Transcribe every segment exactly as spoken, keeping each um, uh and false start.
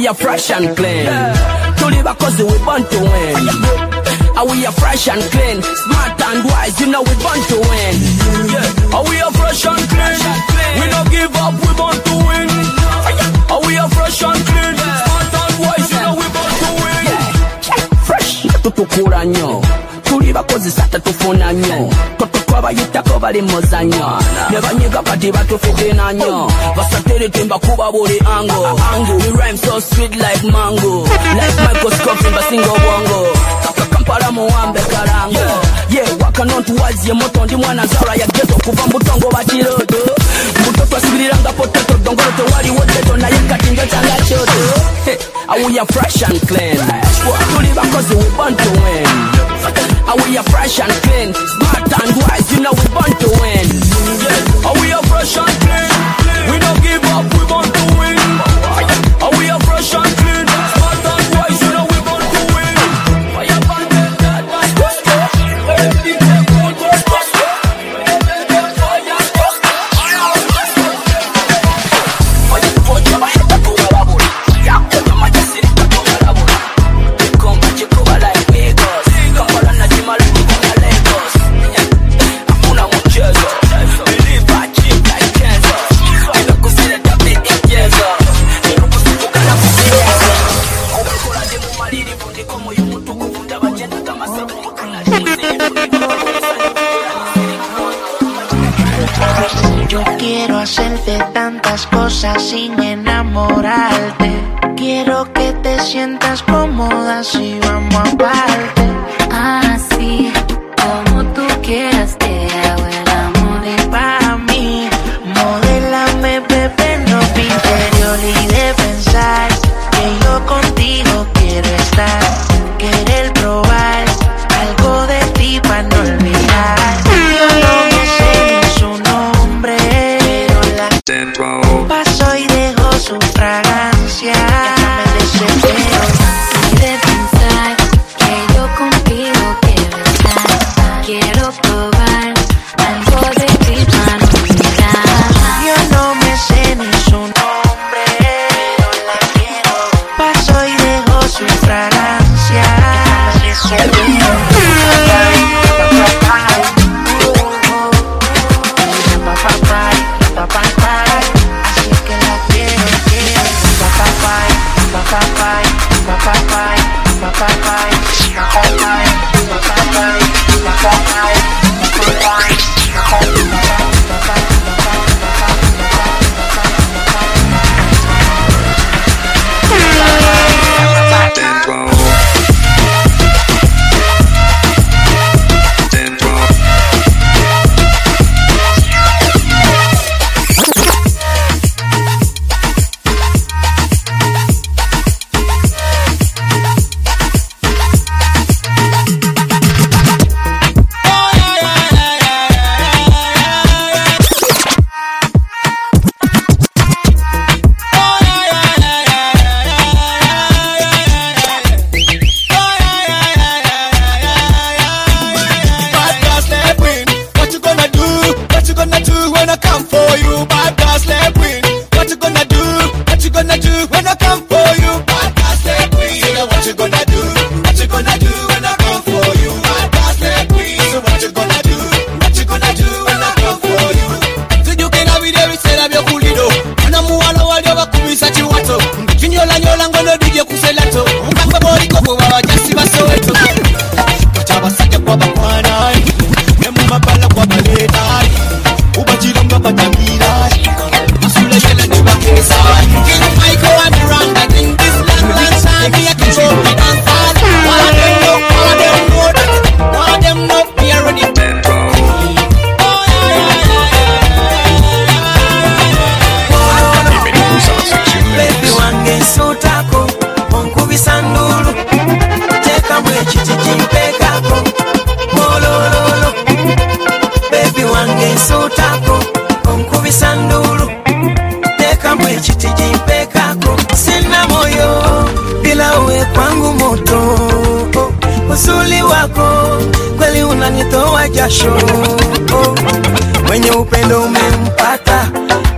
we are fresh and clean. To live because we born to win. Are we are fresh and clean, smart and wise, you know we born to win. Yeah. Are we are fresh and clean, we don't give up, we born to win. Are we are fresh and clean, smart and wise, you know we born to win. Yeah. Fresh, tutukura nyo, tuliba kozi sata tufuna nyo. Totokwaba yitako bali mozanyo, nebanyiga kati batufidina nyo. Basatiri timba kuba buri ango, we rhyme so sweet like mango, like microscope in basingo bongo. Kampala muambe karango, yeah, waka non towards ye moto ndi mwana zara ya geto kuva mbutongo batirodo. Mbutoto asibiranga potato dongoro wali woteto na yekati njotanga choto. Are we are fresh and clean, to live because we born to win. Are we are fresh and clean, smart and wise, you know we born to win. Are we are fresh and clean, we don't give up, we born to win. Are we are fresh and clean, smart and wise, you know we born to win. Yo quiero hacerte tantas cosas sin enamorarte. Quiero que te sientas cómoda si vamos aparte. Así como tú quieras te hago el amor. Y para mí, modélame, bebé, ropa interior y de pensar que yo contigo quiero estar. Querer probar algo de ti para no olvidar. Yo no me sé ni su nombre, pero la paso y dejo su fragancia. Me desespero Y de pensar que yo contigo quiero estar. Quiero probar algo de ti para no olvidar. Yo no me sé ni su nombre, pero la quiero. Paso y dejo su fragancia. Me desespero. Así que la quiero, quiero. Papá, papá, papá, papá,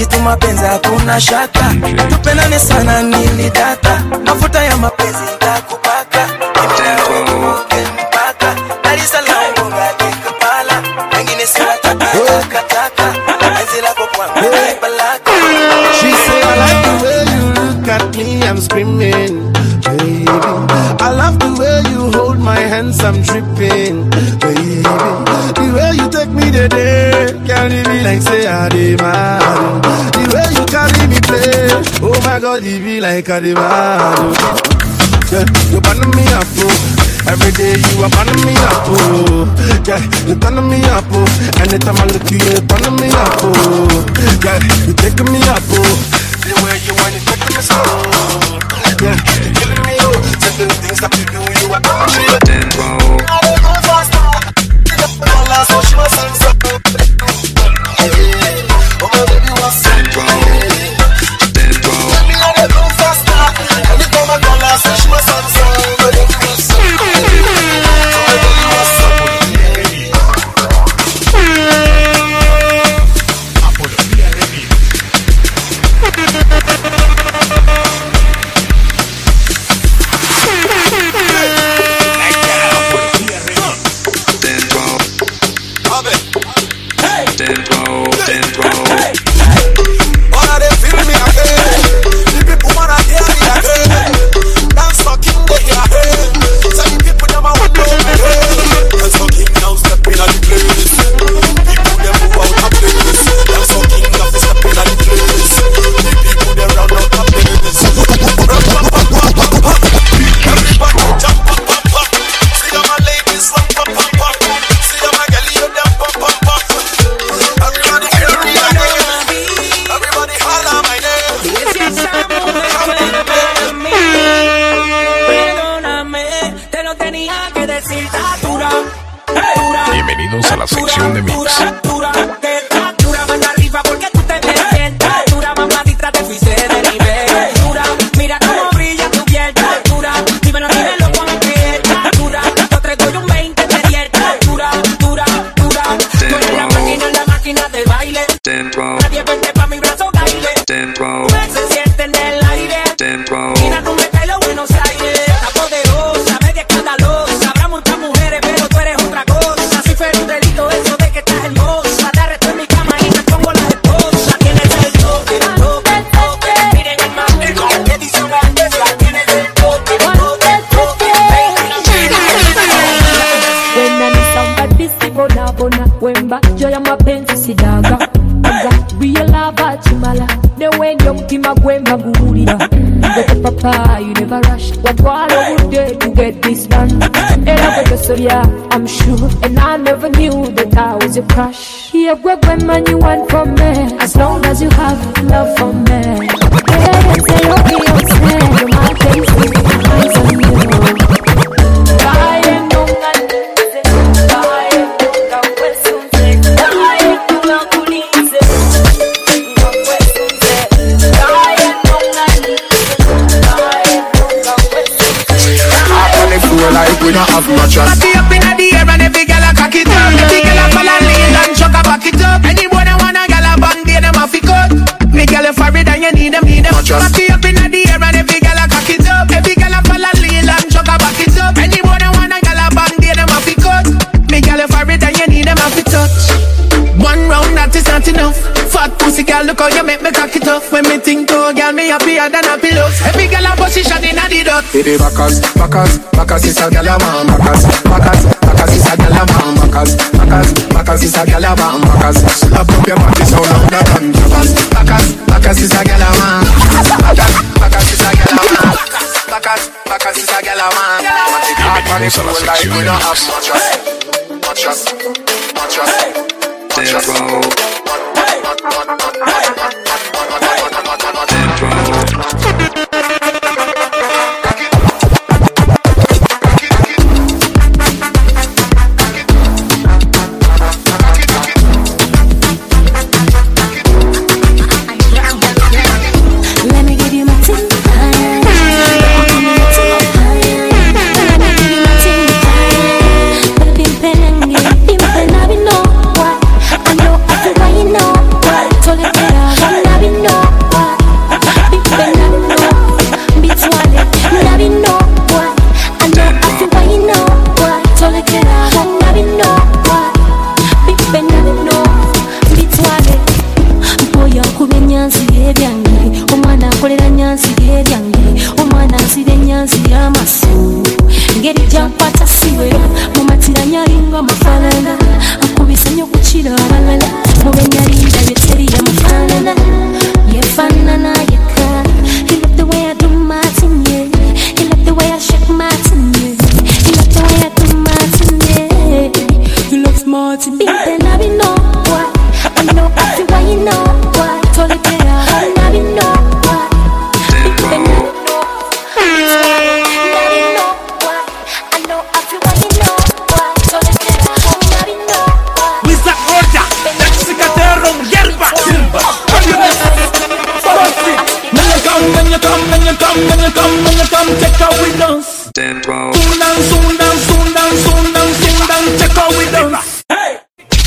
kitu mapenzi hakuna shaka. Tupendane sana nilidata, mafuta ya mapenzi nitakupaka. Mpaka Dar es Salaam ngati Kampala, wengine si wataka taka. Enzi lako kwangu ni balaka. She say I like the way you look at me, I'm screaming, baby. I love the way you hold my hands, I'm dripping, baby. The way you take me today, carry me like say I did mad. The way you carry me play, oh my God, it be like I did mad. Yeah, you burn me up, oh. Every day you are burning me up, oh. Yeah, you turn me up, oh. Anytime I look at you, you turn me up, oh. Yeah, you take me up, oh. The way you want it, take me slow. Yeah, you killing me, oh. Certain things that you do, you are touching your tempo. I don't go fast, all I saw she was on so. Oh my baby was so good. Let me have a go faster. Anytime I call her, say she was on so. Bienvenidos a la sección de mix. Nadie vende pa' mi brazo baile. Se siente en el aire. Mira, tú me caes los Buenos Aires. Está poderosa, media escandalosa. Habrá muchas mujeres, pero tú eres otra cosa. Si fuera un delito eso de que estás hermosa. Te arresto en mi cama y me pongo las esposas. Tienes el toque, el toque, el toque. Miren el mapa, que dice una bella. Tienes el toque, el toque, el toque. When I need somebody, si bona bona. Wemba, yo ya mapenzi sidaga. Real lava chimala. The way you mtima gwemba gurira. Get papa, you never rush. What all would day to get this done? And I got so yeah, I'm sure. And I never knew that I was your crush. Here, when man you want from me. As long as you have love for me. Yeah, say okay, I'm saying my face is eyes on you. Like we don't have much trust. Party up inna the air and every girl a cock it up. Every girl a fall and lean and chuck a back it up. Anyone a wanna girl a bang day them a fi cut. Me girl a for it and you need them, need them. Party up inna the air and every girl a cock it up. Every girl a fall and lean and chuck a back it up. Anyone a wanna girl a bang day them a fi cut. Me girl a for it and you need them a fi touch. One round that is not enough. Fat pussy girl, look how you make me cock it up. When me think oh girl, me happier than a pillow. Every girl a position inna the dot. Baby backers, backers, backers is a girl a man. Backers, backers, backers is a girl a man. Backers, backers, backers is a girl a man. Backers, slap up your body so loud that can backers, backers, backers is a girl a man. Backers, backers is a girl a man. Backers, backers is a girl a man. Bienvenidos a la sección de mix. Much trust, much trust. Tempo. Let me give you my ting. I know I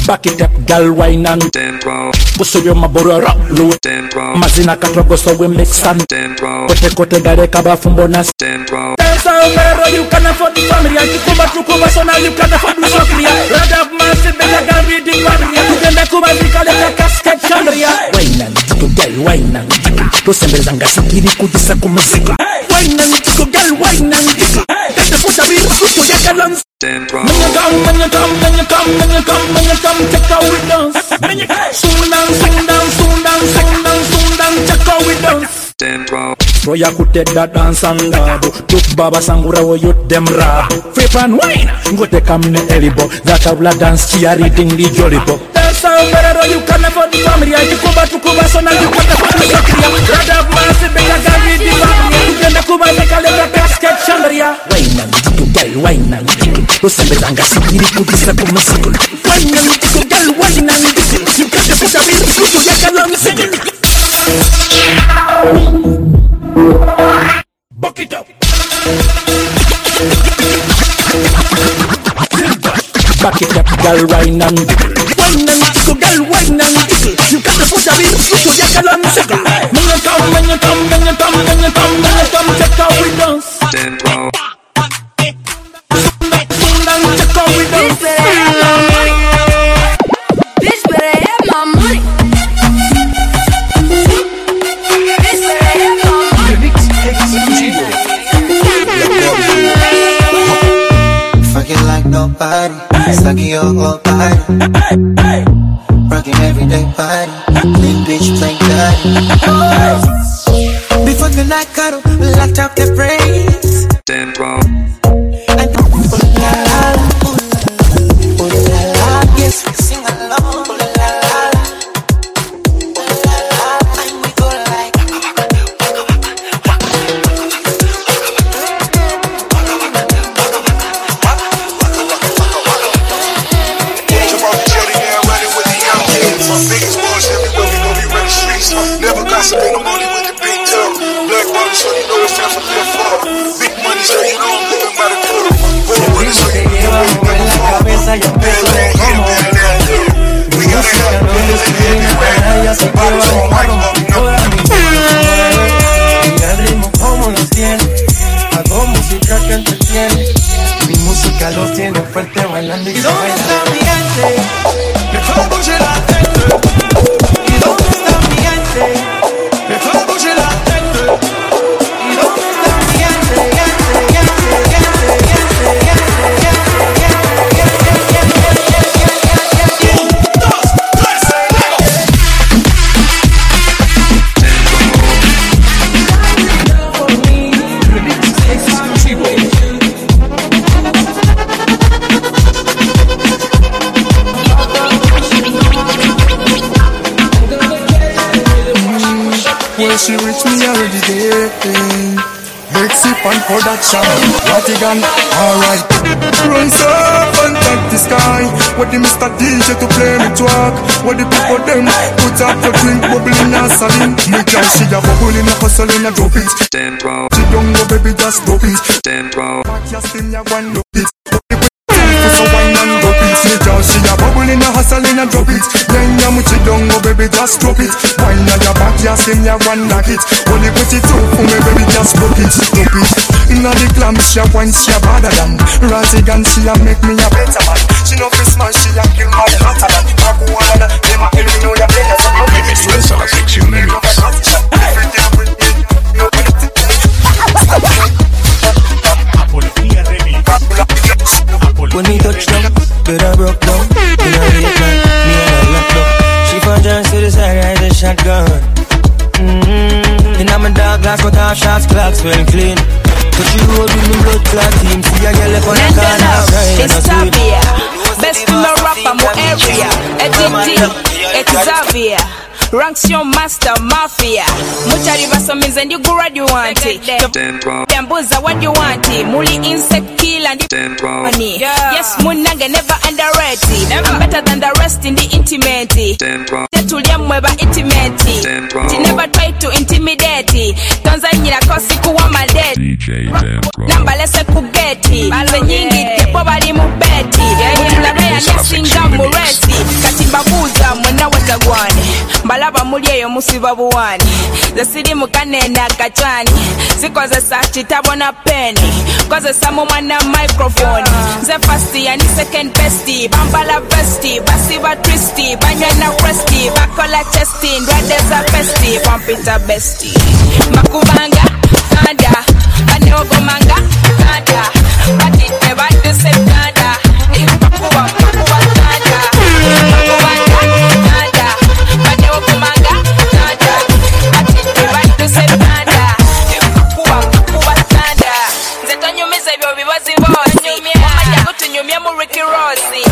Back it up, gal, wine and pussy yo maboro rock low. Mazina katrogo so we mix and kote kote gare kaba fumbonas. Dance out there, you can afford the family. And you come back to Cuba, so now you can afford the soccer. Run up massive, better gal read the barrier. You can make Cuba, we call it a casket chandria. Wine and to gal, wine and to sembe zanga sikiri kudisa kumazika. Wine and to gal, wine and get the push a bit to your galons. When you come, when you come, when you come, when you come, when you come, check out with dance. Soon down, soon down, soon down, soon down, soon down, check out with dance. Roya kute da dance and dabo. Tuk baba sangura wo yut dem rabo. Flip and wine, go te kamine elibo. That abla dance chia reading the jollibo. Dance out better, you can afford the family. I you Cuba to Cuba, so now you can afford the soccer. Run up massive, better gal read the barrier. You can the Cuba, make a little casket chandria. Wine and to gal, wine and to sembe zanga sikiri kudisa kumasiku. Wine and to gal, wine and you can the push a bit to your galons. Buck it up. Back it up, gal, wine and wine and so gal, wine and you got the push a bit to your galons. When you come, when you come, when you come, when you come, when you come, check out with dance. Check out with dance. Bitch better have my money. Bitch better have my money. Fucking like nobody, sucking your whole body. Rocking everyday body, clean bitch playing daddy. Before the night cuddle, locked up the brains. Damn bro. And ooh la la, ooh la la, yes we sing along. Ooh la la, ooh la la, and we go like. Biggest boys everywhere we go, we run the streets. Never gossiping, I'm only with the big talk. Black money, so you know it's time for live for. Big money, so you know I'm living by the club. Boy, money, so you know I'm living by the club. Man, long hair, man, down here. We gotta have brothers in everywhere. Bottles on white, love, you know. Y el ritmo como los tiene, hago música que entretiene. Mi música los tiene fuerte bailando y se baila. ¿Y dónde está mi gente? Que todo bouge la tête. ¿Y dónde está mi gente? Que todo bouge la tête. ¿Y dónde está mi gente? Gente, gente, gente, gente, gente, Well, she reached me already there. Big sip and production, Ratigan, alright. Run surf and tap the sky. What the Mister D J to play me talk. What the people them put up for drink, bubbling and saline. Me girl, she a bubble in a hustle in a drop it. Stand round. She don't go baby, just drop it. Stand round. Back your spin, ya one drop it. So wine and drop it. Me girl, she a bubble in a hustle in a drop it. Then ya much don't go baby, just drop it. Wine on your back, ya spin, ya one knock it. Only put it through for me baby, just drop it, drop it. Inna the clam, she a wine, she a badder than Ratigan, she a make me a better man. She no fist man, she a kill my hotter than Maguana, them a kill me know ya better. Bienvenidos a la sección de mix. When me touch down, but I broke down. In a late night, me and her locked up. She found John to the side, I had a shotgun. Mm-hmm. In my dark glass, cut off shots, clocks well clean. But she rolled with me blood clot team. See a girl up on the corner, crying and a sweet. Best in the rap, I'm more area. Edit, it's Xavier. Ranks your master mafia. Muchari basomize ndi gura do you want it? Dambuza what you want it? Muli insect kill and money. Yes, munange never underrated. I'm better than the rest in the intimate. Tetulia mweba intimate. She never try to intimidate. Tanzania kosi kuwa madeti. Namba lese kugeti. Ze nyingi tepo bali mubeti. Mutulabea nyesinga mureti. Katimbabuza mwena watagwane. Mbalaba mulieyo musiba buwani. Ze siri mukane na kachani. Zikoze sa chitabona peni. Koze samu mwana microphone. Ze fasti ya ni second bestie. Bambala vesti. Basiba twisty. Banya na resty. Bakola chesty. Ndwadeza bestie. Pampita bestie. Makubanga. Kanda. Banyogo manga. Kanda. Batite batu se kanda. Ipakuwa pakuwa kanda. Makubanga. Kanda. Banyogo manga. Kanda. Batite batu se kanda. Ipakuwa pakuwa kanda. Zeto nyumiza vyo vivazi vozi. Mama jago tunyumia mu Ricky Rossi.